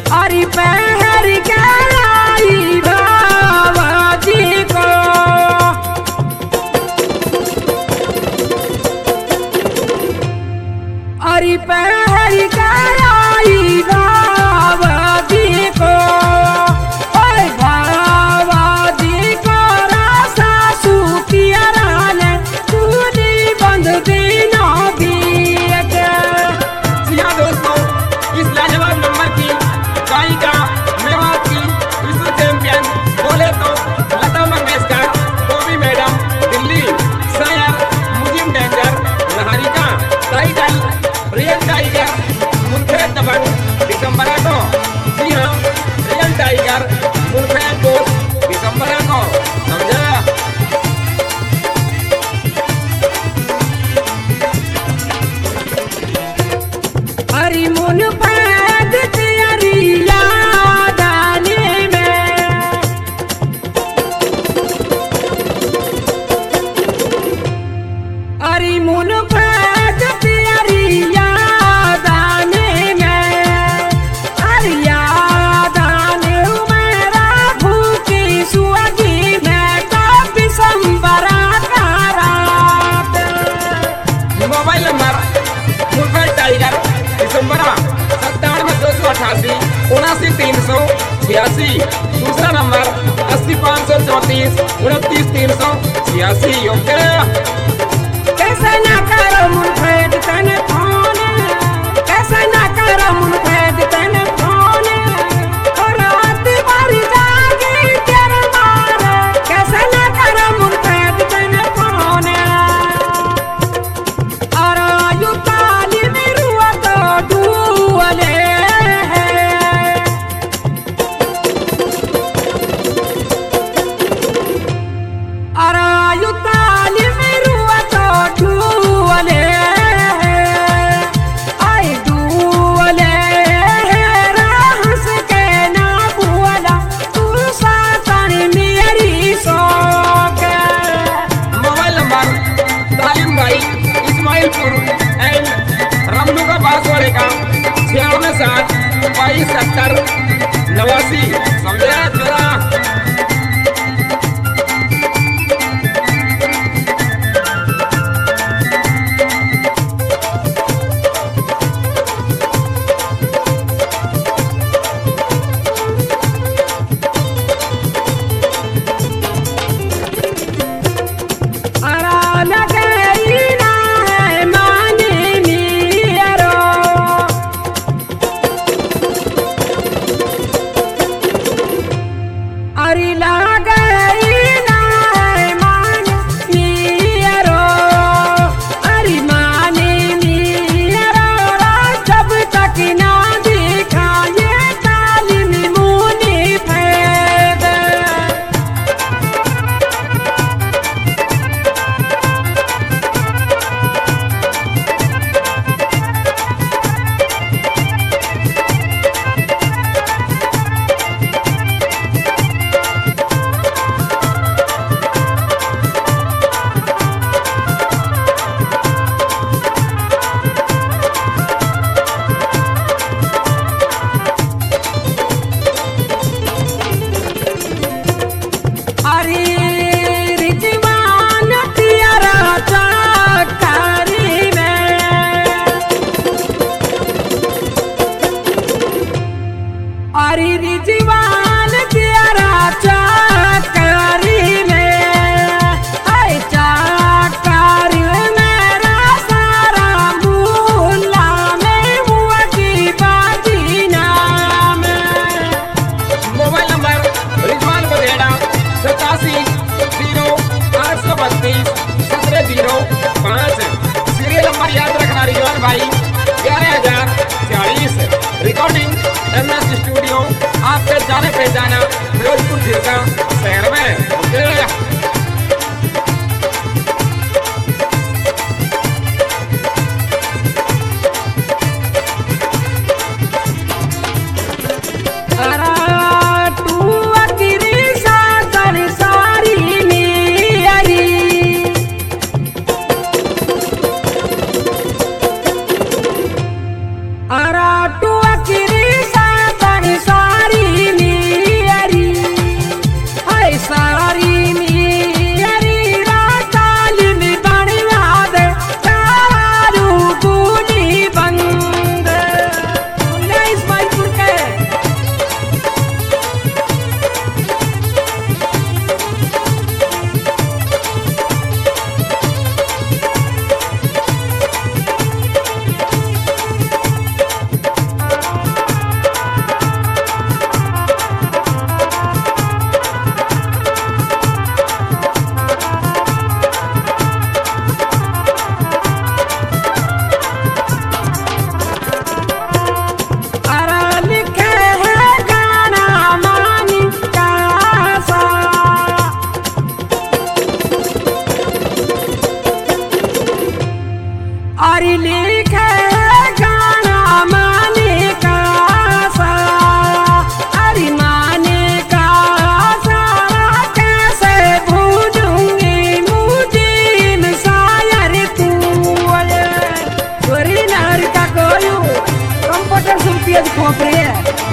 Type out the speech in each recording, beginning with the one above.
अरे पहर के लाई बाबाजी को अरे पहर के लाई बाबाजी को बाबाजी को रासा सुखिया राले तूने बंद देना दिया जी हाँ दोस्तों, इस लाजवाब नंबर की गायिका मेवात की विश्व चैंपियन बोले तो लता मंगेशकर, बॉबी मैडम, दिल्ली, शायर, मुजिम डेंजर, लहरिका, टाइटल, रियल टाइगर, मुल्फैद दबंग, दिसंबर को। जी हाँ, रियल टाइगर, मुल्फैद दोस्त, दिसंबर को। समझे? हरी मुन पैद तेरी याद आने में हरी मुन पैद तेरी याद आने में अरे याद आने मेरा भूखी सुहागी में काफी संबरा का रात मोबाइल नंबर मुल्फैद टाइगर दिसंबर 97 288 79 386। दूसरा नंबर 80 534 29 386। ओके, कैसे ना करो मुल्फैद तने फोन कैसे ना करो मुल्फैद तने फोन और रात भर जागी तेरे मारे कैसे ना करो मुल्फैद तने फोन और आयु ताली में रुआ तो डूले और आयु ताली में रुआ तो डूले आई डूले रहस के ना बोला तू सातन मेरी शौक मोबाइल नंबर तालिम भाई इस्माइलपुर एंड रमनू का पासवर्ड का 96 7 22 70 89। समझे? जरा अरा लगई ना है माने मेरो अरे लगई ना है माने मेरो अरे माने मेरो जब तक ना देखा ये तालीम मुनी फैद अरे रिजवान तियारा चाकारी में अरे रिजवान तियारा चाकारी में आई चाकारी मेरा सारा मुल्ला में हुआ की बाती नाम मोबाइल नंबर रिजवान बघेड़ा 87 0 832 17 05। सीरियल नंबर याद रखना रिजवान भाई 11040। रिकॉर्डिंग MS स्टूडियो, आपके जाने पहचाना फिरोजपुर जिला शहर में। ओके, अरा तू अकिरी सागर सारी मेरी अरा तू अकिरी सागर रही है।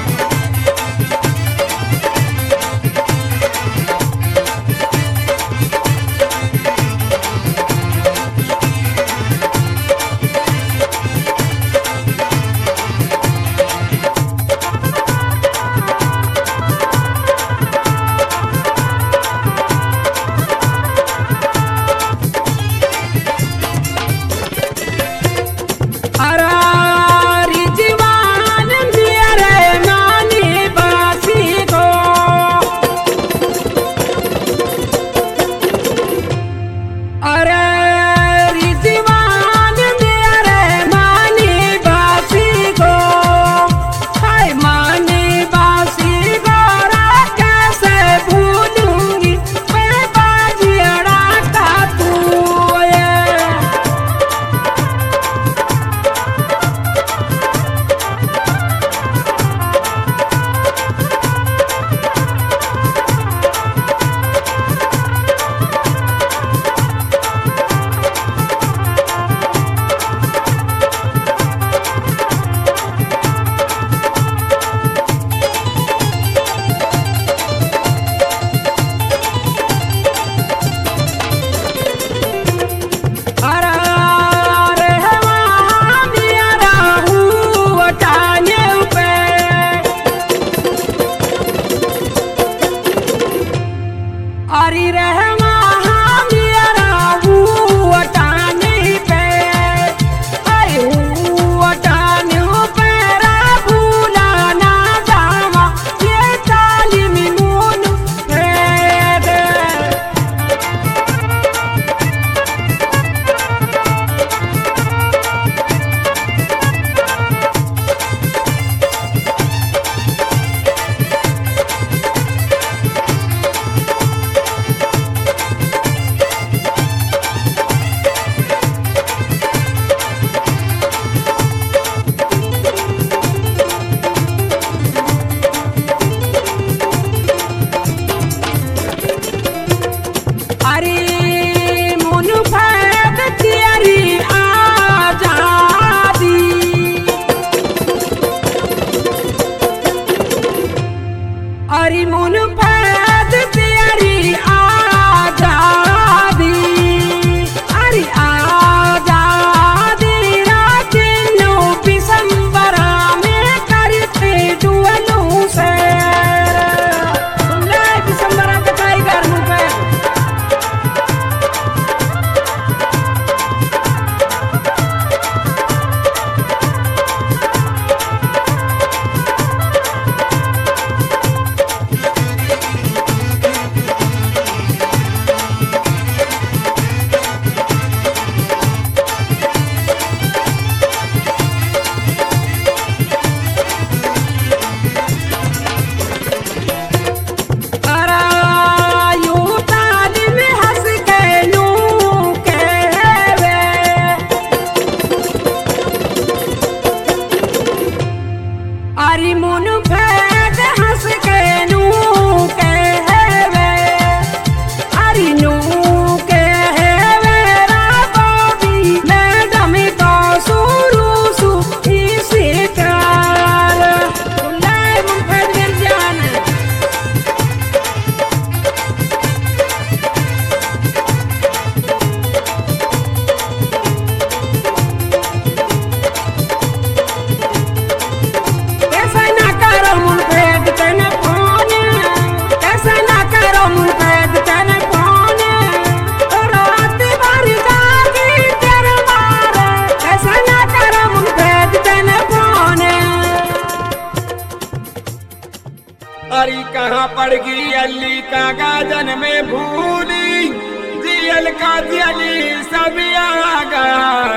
अरी कहाँ पड़ गई अली का गाजन में भूली जियल का दियली सब आगा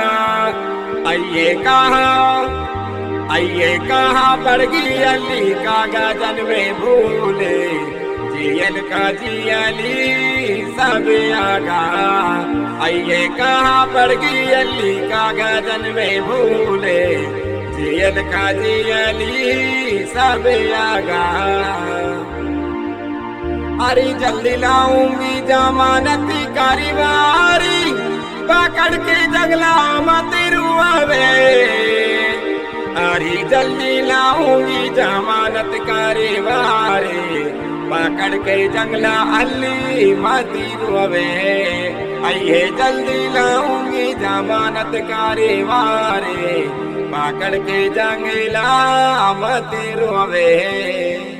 आइए कहाँ पड़ गई अली का गाजन में भूले जियल का जियली सब आगा आइए कहाँ पड़ गई अली का गाजन में भूले जियल का जियली सब आगा। अरे जल्दी लाऊंगी जमानती कारवारी पकड़ के जगला मत रुआवे बारी जल्दी लाऊंगी जमानत करे वारे पकड़ के जंगला अल्ली मती रोवे आइए जल्दी लाऊंगी जमानत करे वारे पकड़ के जंगला मती रोवे।